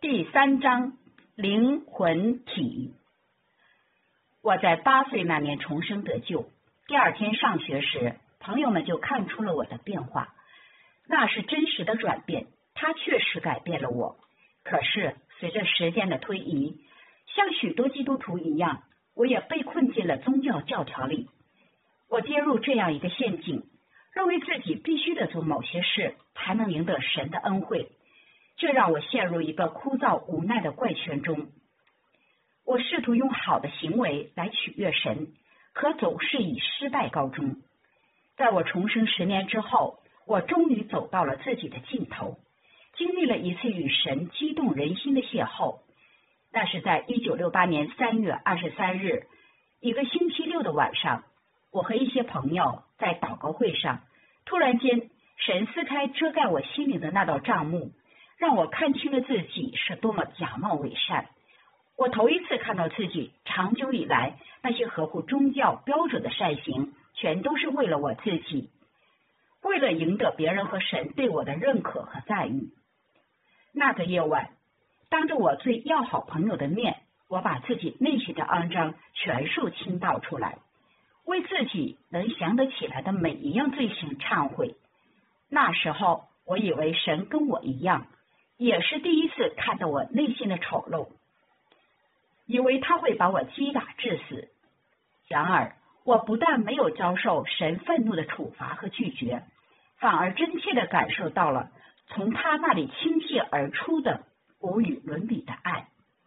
第3章灵魂体。我在8岁那年重生得救，第2天上学时，朋友们就看出了我的变化，那是真实的转变，它确实改变了我。可是随着时间的推移，像许多基督徒一样，我也被困进了宗教教条里。我跌入这样一个陷阱，认为自己必须得做某些事才能赢得神的恩惠，这让我陷入一个枯燥无奈的怪圈中。我试图用好的行为来取悦神，可总是以失败告终。在我重生10年之后，我终于走到了自己的尽头，经历了一次与神激动人心的邂逅。那是在1968年3月23日，一个星期六的晚上，我和一些朋友在祷告会上，突然间神撕开遮盖我心灵的那道帐幕，让我看清了自己是多么假冒伪善。我头一次看到自己长久以来那些合乎宗教标准的善行，全都是为了我自己，为了赢得别人和神对我的认可和赞誉。那个夜晚，当着我最要好朋友的面，我把自己内心的肮脏全数倾倒出来，为自己能想得起来的每一样罪行忏悔。那时候我以为神跟我一样，也是第一次看到我内心的丑陋，以为他会把我击打致死。然而我不但没有遭受神愤怒的处罚和拒绝，反而真切地感受到了从他那里倾泻而出的无与伦比的爱。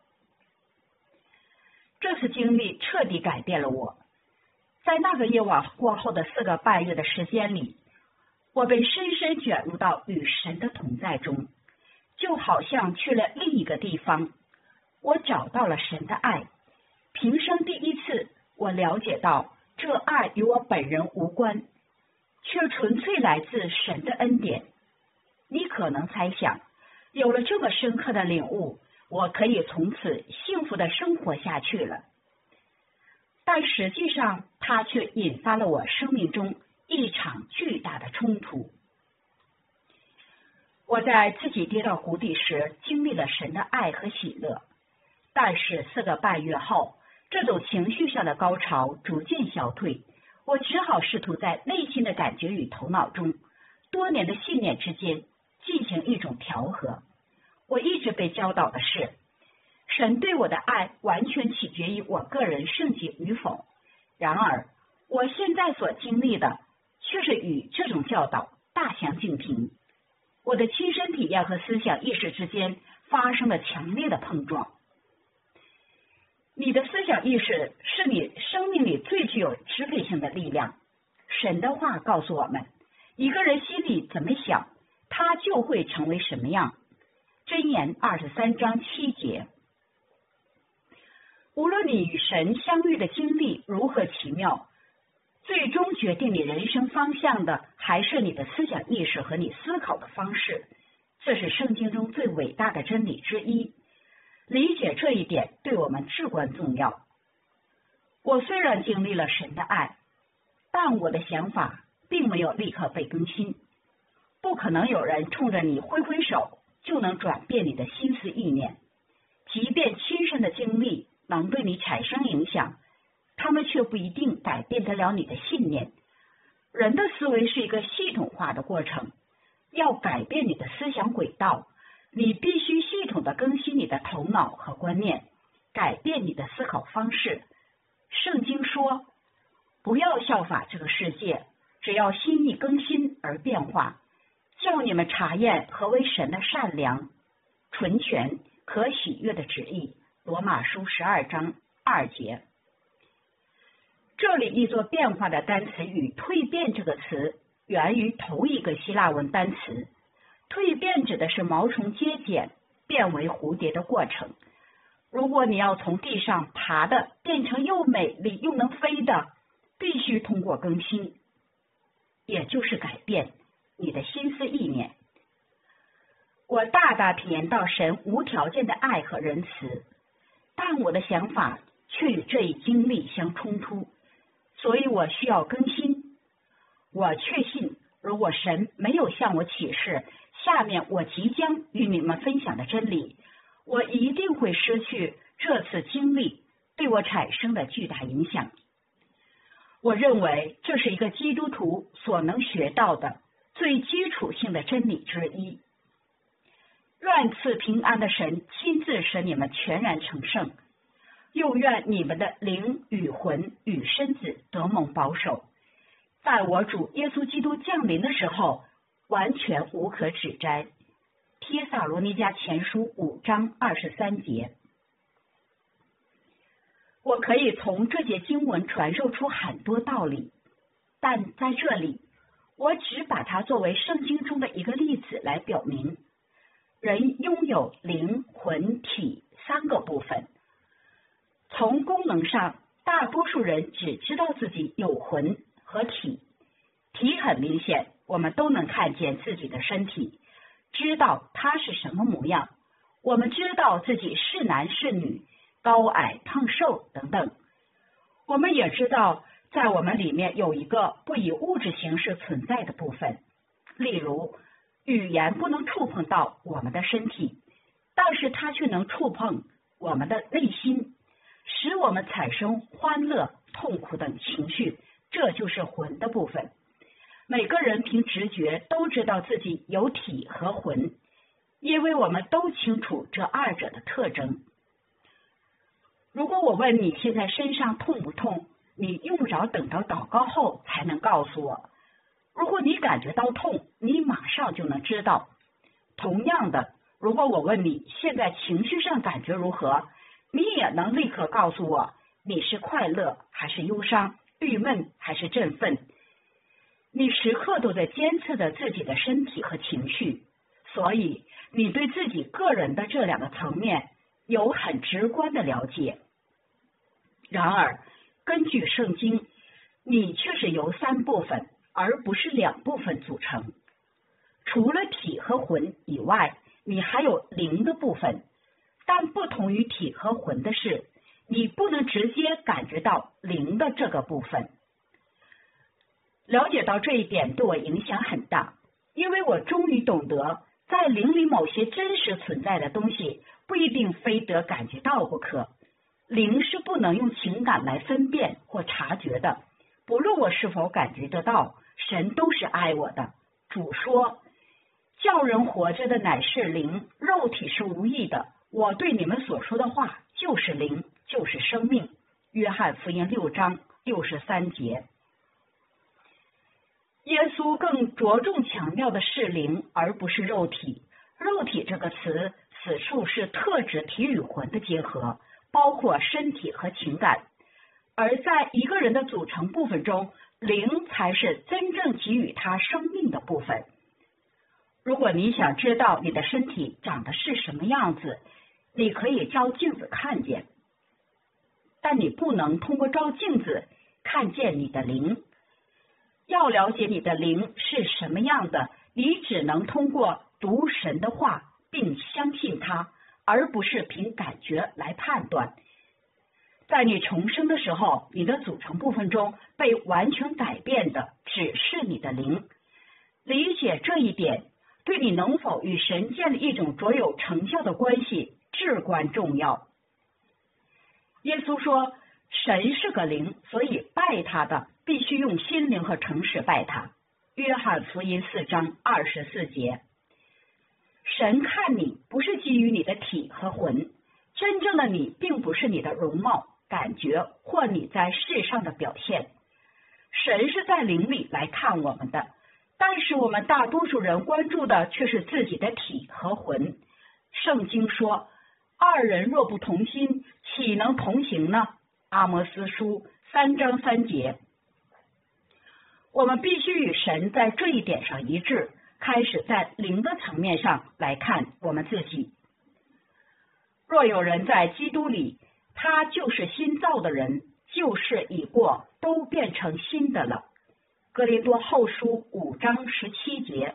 这次经历彻底改变了我。在那个夜晚过后的4个半月的时间里，我被深深卷入到与神的同在中，就好像去了另一个地方。我找到了神的爱，平生第一次，我了解到这爱与我本人无关，却纯粹来自神的恩典。你可能猜想，有了这么深刻的领悟，我可以从此幸福的生活下去了。但实际上，它却引发了我生命中一场巨大的冲突。我在自己跌到谷底时，经历了神的爱和喜乐，但是4个半月后，这种情绪上的高潮逐渐消退，我只好试图在内心的感觉与头脑中多年的信念之间进行一种调和。我一直被教导的是，神对我的爱完全取决于我个人圣洁与否。然而我现在所经历的却是与这种教导大相径庭。我的亲身体验和思想意识之间发生了强烈的碰撞。你的思想意识是你生命里最具有支配性的力量。神的话告诉我们，一个人心里怎么想，他就会成为什么样。箴言23章7节。无论你与神相遇的经历如何奇妙，最终决定你人生方向的还是你的思想意识和你思考的方式。这是圣经中最伟大的真理之一。理解这一点对我们至关重要。我虽然经历了神的爱，但我的想法并没有立刻被更新。不可能有人冲着你挥挥手就能转变你的心思意念。即便亲身的经历能对你产生影响，他们却不一定改变得了你的信念。人的思维是一个系统化的过程，要改变你的思想轨道，你必须系统的更新你的头脑和观念，改变你的思考方式。圣经说，不要效法这个世界，只要心意更新而变化，叫你们查验何为神的善良、纯全、可喜悦的旨意。罗马书12章2节。这里译作变化的单词与蜕变这个词源于同一个希腊文单词。蜕变指的是毛虫结茧变为蝴蝶的过程。如果你要从地上爬的变成又美丽又能飞的，必须通过更新，也就是改变你的心思意念。我大大体验到神无条件的爱和仁慈，但我的想法却与这一经历相冲突，所以我需要更新。我确信，如果神没有向我启示下面我即将与你们分享的真理， 我一定会失去这次经历对我产生的巨大影响。我认为这是一个基督徒所能学到的最基础性的真理之一。愿赐平安的神亲自使你们全然成圣，又愿你们的灵与魂与身子得蒙保守，在我主耶稣基督降临的时候完全无可指摘。帖撒罗尼迦前书5章23节。我可以从这节经文传授出很多道理，但在这里我只把它作为圣经中的一个例子来表明，人拥有灵、魂、体3个部分。从功能上，大多数人只知道自己有魂和体。体很明显，我们都能看见自己的身体，知道它是什么模样。我们知道自己是男是女，高矮胖瘦等等。我们也知道在我们里面有一个不以物质形式存在的部分，例如语言不能触碰到我们的身体，但是它却能触碰我们的内心，使我们产生欢乐、痛苦等情绪，这就是魂的部分。每个人凭直觉都知道自己有体和魂，因为我们都清楚这二者的特征。如果我问你现在身上痛不痛，你用不着等到祷告后才能告诉我。如果你感觉到痛，你马上就能知道。同样的，如果我问你现在情绪上感觉如何，你也能立刻告诉我你是快乐还是忧伤，郁闷还是振奋。你时刻都在监测着自己的身体和情绪，所以你对自己个人的这2个层面有很直观的了解。然而，根据圣经，你却是由3部分而不是2部分组成。除了体和魂以外，你还有灵的部分，但不同于体和魂的是，你不能直接感觉到灵的这个部分。了解到这一点对我影响很大，因为我终于懂得，在灵里某些真实存在的东西不一定非得感觉到不可。灵是不能用情感来分辨或察觉的，不论我是否感觉得到，神都是爱我的。主说，叫人活着的乃是灵，肉体是无益的。我对你们所说的话就是灵，就是生命。约翰福音6章63节。耶稣更着重强调的是灵，而不是肉体。肉体这个词，此处是特指体与魂的结合，包括身体和情感。而在一个人的组成部分中，灵才是真正给予他生命的部分。如果你想知道你的身体长得是什么样子，你可以照镜子看见，但你不能通过照镜子看见你的灵。要了解你的灵是什么样的，你只能通过读神的话并相信它，而不是凭感觉来判断。在你重生的时候，你的组成部分中被完全改变的只是你的灵。理解这一点，对你能否与神建立一种卓有成效的关系至关重要。耶稣说，神是个灵，所以拜他的必须用心灵和诚实拜他。约翰福音4章24节。神看你不是基于你的体和魂，真正的你并不是你的容貌、感觉或你在世上的表现。神是在灵里来看我们的，但是我们大多数人关注的却是自己的体和魂。圣经说，二人若不同心，岂能同行呢？阿摩斯书3章3节。我们必须与神在这一点上一致，开始在灵的层面上来看我们自己。若有人在基督里，他就是新造的人，旧事已过，都变成新的了。哥林多后书5章17节。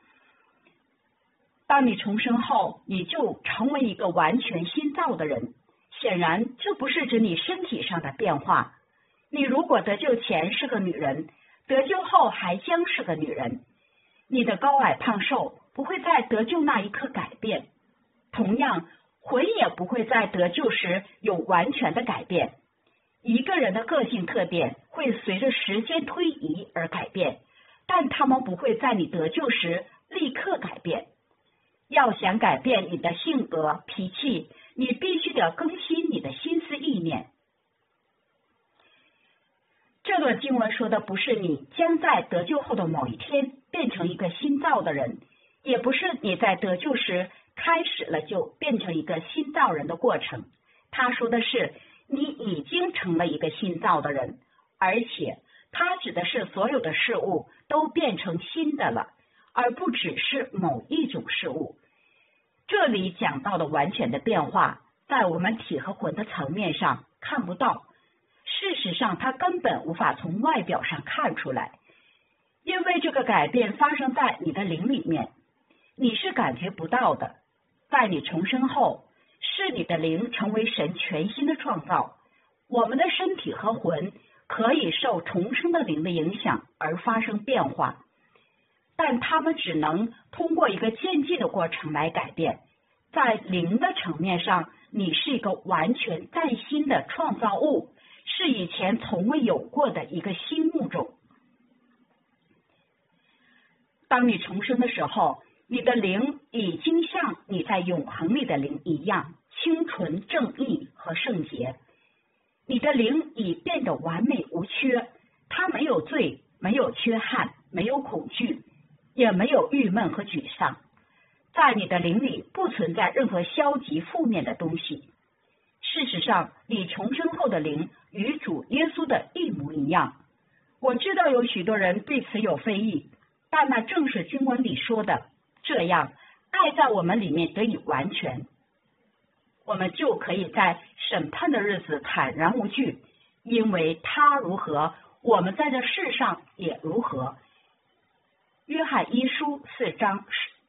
当你重生后，你就成为一个完全新造的人。显然，这不是指你身体上的变化。你如果得救前是个女人，得救后还将是个女人。你的高矮胖瘦不会在得救那一刻改变。同样， 魂也不会在得救时有完全的改变。一个人的个性特点会随着时间推移而改变，但他们不会在你得救时立刻改变。要想改变你的性格、脾气，你必须得更新你的心思意念。这段经文说的不是你将在得救后的某一天变成一个新造的人，也不是你在得救时开始了就变成一个新造人的过程。他说的是你已经成了一个新造的人，而且他指的是所有的事物都变成新的了，而不只是某一种事物。这里讲到的完全的变化，在我们体和魂的层面上看不到，事实上它根本无法从外表上看出来，因为这个改变发生在你的灵里面，你是感觉不到的。在你重生后，是你的灵成为神全新的创造。我们的身体和魂可以受重生的灵的影响而发生变化，但它们只能通过一个渐进的过程来改变。在灵的层面上，你是一个完全再新的创造物，是以前从未有过的一个新物种。当你重生的时候，你的灵已经像你在永恒里的灵一样清纯、正义和圣洁。你的灵已变得完美无缺，它没有罪，没有缺憾，没有恐惧，也没有郁闷和沮丧。在你的灵里不存在任何消极负面的东西。事实上，你重生后的灵与主耶稣的一模一样。我知道有许多人对此有非议，但那正是经文里说的，这样爱在我们里面得以完全，我们就可以在审判的日子坦然无惧，因为他如何，我们在这世上也如何。约翰一书4章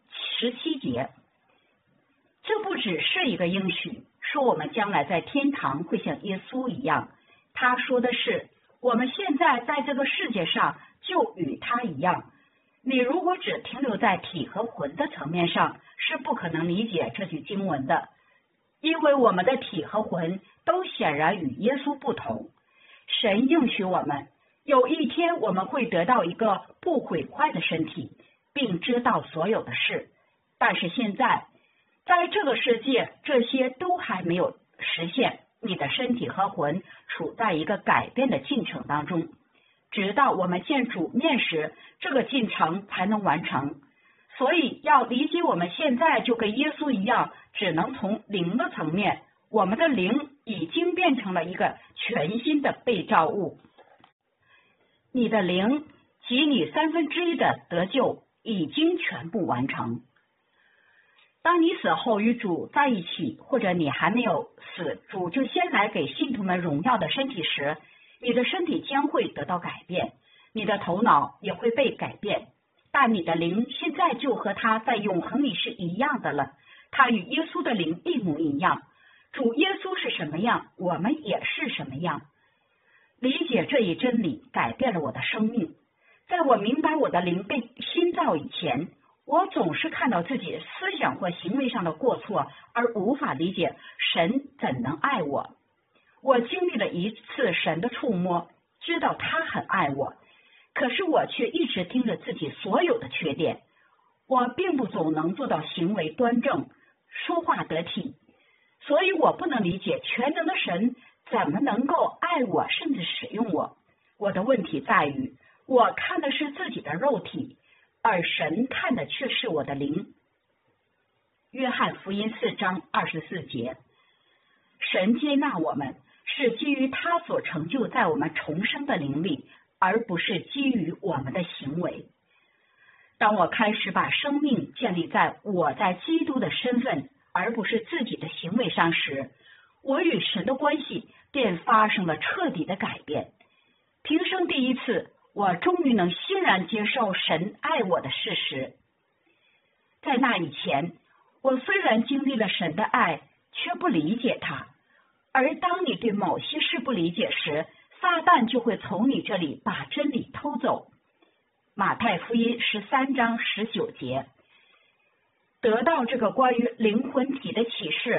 17节。这不只是一个应许，说我们将来在天堂会像耶稣一样。他说的是，我们现在在这个世界上就与他一样。你如果只停留在体和魂的层面上，是不可能理解这句经文的，因为我们的体和魂都显然与耶稣不同。神应许我们，有一天我们会得到一个不毁坏的身体，并知道所有的事。但是现在，在这个世界，这些都还没有实现。你的身体和魂处在一个改变的进程当中，直到我们见主面时，这个进程才能完成。所以要理解我们现在就跟耶稣一样，只能从灵的层面，我们的灵已经变成了一个全新的被造物。你的灵及你1/3的得救已经全部完成。当你死后与主在一起，或者你还没有死，主就先来给信徒们荣耀的身体时，你的身体将会得到改变，你的头脑也会被改变，但你的灵现在就和他在永恒里是一样的了，他与耶稣的灵一模一样。主耶稣是什么样，我们也是什么样。理解这一真理改变了我的生命。在我明白我的灵被新造以前，我总是看到自己思想或行为上的过错，而无法理解神怎能爱我。我经历了一次神的触摸，知道他很爱我，可是我却一直盯着自己所有的缺点。我并不总能做到行为端正，说话得体，所以我不能理解全能的神怎么能够爱我，甚至使用我。我的问题在于，我看的是自己的肉体，而神看的却是我的灵。约翰福音4章24节。神接纳我们是基于他所成就在我们重生的灵力，而不是基于我们的行为。当我开始把生命建立在我在基督的身份，而不是自己的行为上时，我与神的关系便发生了彻底的改变。平生第一次，我终于能欣然接受神爱我的事实。在那以前，我虽然经历了神的爱，却不理解他。而当你对某些事不理解时，撒旦就会从你这里把真理偷走。马太福音13章19节。得到这个关于灵魂体的启示，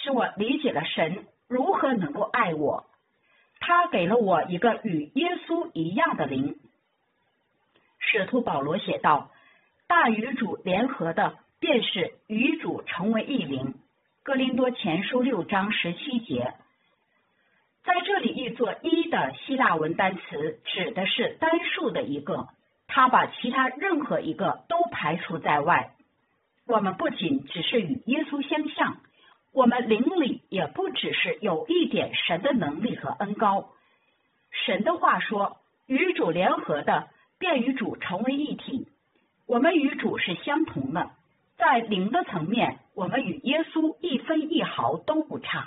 使我理解了神如何能够爱我。他给了我一个与耶稣一样的灵。使徒保罗写道：但与主联合的，便是与主成为一灵。哥林多前书6章17节。在这里译作一的希腊文单词指的是单数的一个，它把其他任何一个都排除在外。我们不仅只是与耶稣相像，我们灵里也不只是有一点神的能力和恩膏。神的话说，与主联合的，便与主成为一体。我们与主是相同的，在灵的层面，我们与耶稣一分一毫都不差。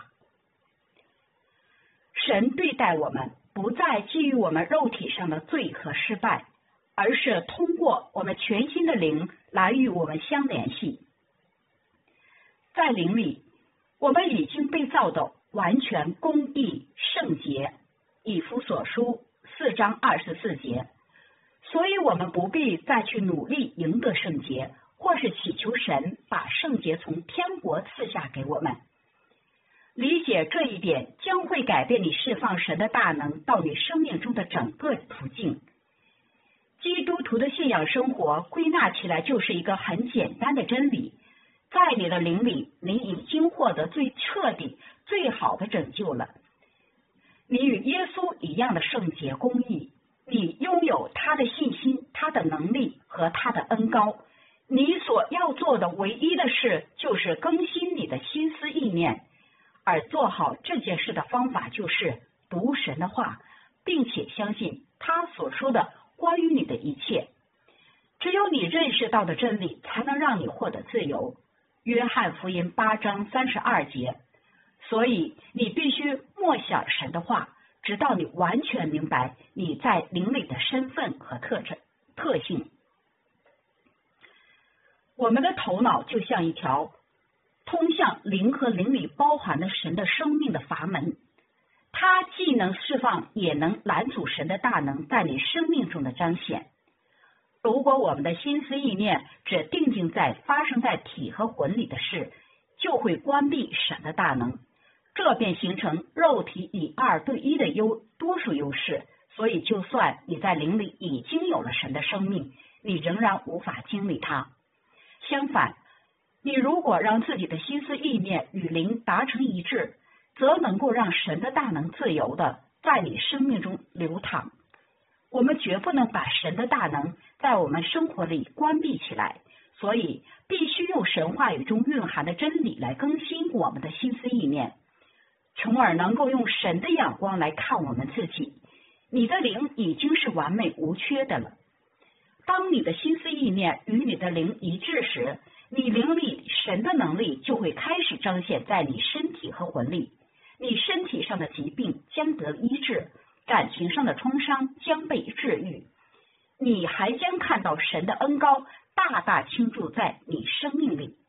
神对待我们，不再基于我们肉体上的罪和失败，而是通过我们全新的灵来与我们相联系。在灵里，我们已经被造的完全公义圣洁，以弗所书4章24节。所以我们不必再去努力赢得圣洁，或是祈求神把圣洁从天国赐下给我们。理解这一点将会改变你释放神的大能到你生命中的整个途径。基督徒的信仰生活归纳起来就是一个很简单的真理，在你的灵里，你已经获得最彻底、最好的拯救了。你与耶稣一样的圣洁公义，你拥有他的信心、他的能力和他的恩膏。你所要做的唯一的事就是更新你的心思意念，而做好这件事的方法就是读神的话，并且相信他所说的关于你的一切。只有你认识到的真理，才能让你获得自由。约翰福音8章32节。所以你必须默想神的话，直到你完全明白你在灵里的身份和特性。我们的头脑就像一条通向灵和灵里包含的神的生命的阀门，它既能释放，也能拦阻神的大能在你生命中的彰显。如果我们的心思意念只定睛在发生在体和魂里的事，就会关闭神的大能，这便形成肉体以2对1的多数优势。所以就算你在灵里已经有了神的生命，你仍然无法经历它。相反，你如果让自己的心思意念与灵达成一致，则能够让神的大能自由的在你生命中流淌。我们绝不能把神的大能在我们生活里关闭起来，所以必须用神话语中蕴含的真理来更新我们的心思意念，从而能够用神的眼光来看我们自己。你的灵已经是完美无缺的了。当你的心思意念与你的灵一致时，你灵里神的能力就会开始彰显在你身体和魂里，你身体上的疾病将得医治，感情上的创伤将被治愈，你还将看到神的恩膏大大倾注在你生命里。